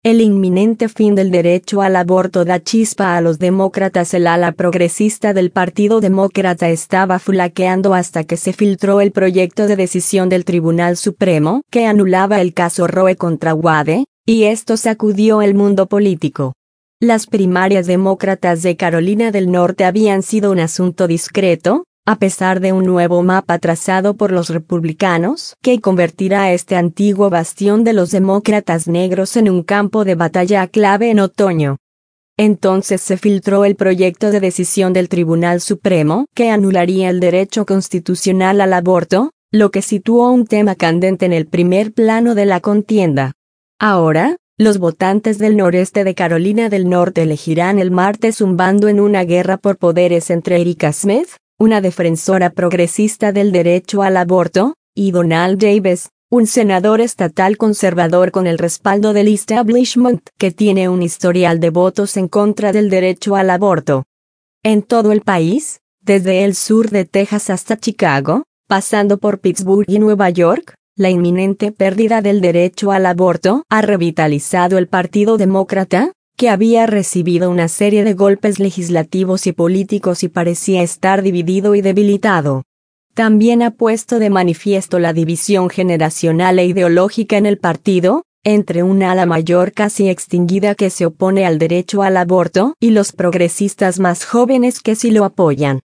El inminente fin del derecho al aborto da chispa a los demócratas. El ala progresista del Partido Demócrata estaba flaqueando hasta que se filtró el proyecto de decisión del Tribunal Supremo que anulaba el caso Roe contra Wade, y esto sacudió el mundo político. Las primarias demócratas de Carolina del Norte habían sido un asunto discreto, a pesar de un nuevo mapa trazado por los republicanos que convertirá a este antiguo bastión de los demócratas negros en un campo de batalla clave en otoño. Entonces se filtró el proyecto de decisión del Tribunal Supremo que anularía el derecho constitucional al aborto, lo que situó un tema candente en el primer plano de la contienda. Ahora, los votantes del noreste de Carolina del Norte elegirán el martes un bando en una guerra por poderes entre Erica Smith, una defensora progresista del derecho al aborto, y Donald Davis, un senador estatal conservador con el respaldo del establishment que tiene un historial de votos en contra del derecho al aborto. En todo el país, desde el sur de Texas hasta Chicago, pasando por Pittsburgh y Nueva York, la inminente pérdida del derecho al aborto ha revitalizado el Partido Demócrata, que había recibido una serie de golpes legislativos y políticos y parecía estar dividido y debilitado. También ha puesto de manifiesto la división generacional e ideológica en el partido, entre un ala mayor casi extinguida que se opone al derecho al aborto y los progresistas más jóvenes que sí lo apoyan.